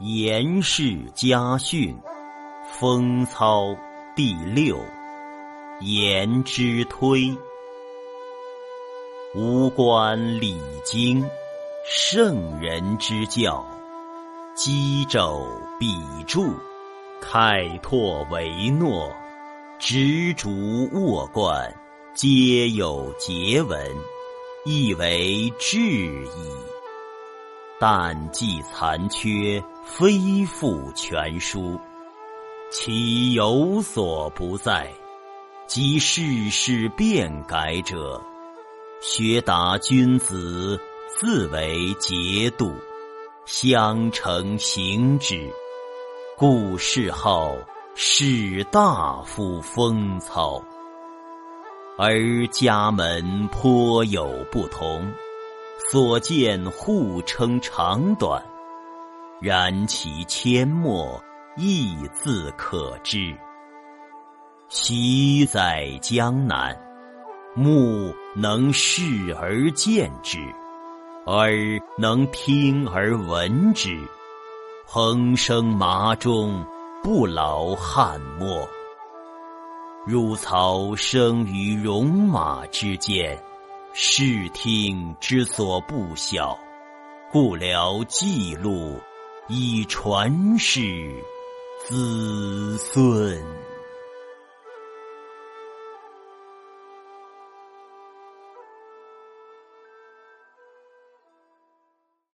颜氏家训，风操第6。颜之推。吾观礼经，圣人之教，箕肘笔注，开拓维诺，执竹握冠，皆有节文，亦为质矣。但记残缺，非复全书。其有所不在，即世事变改者，学达君子，自为节度，相承行之，故谥号士大夫风操。而家门颇有不同，所见互称长短，然其阡陌亦自可知。昔在江南，目能视而见之，耳能听而闻之，横生麻中，不劳汉末。汝曹生于戎马之间，视听之所不晓，故聊记录，以传世子孙。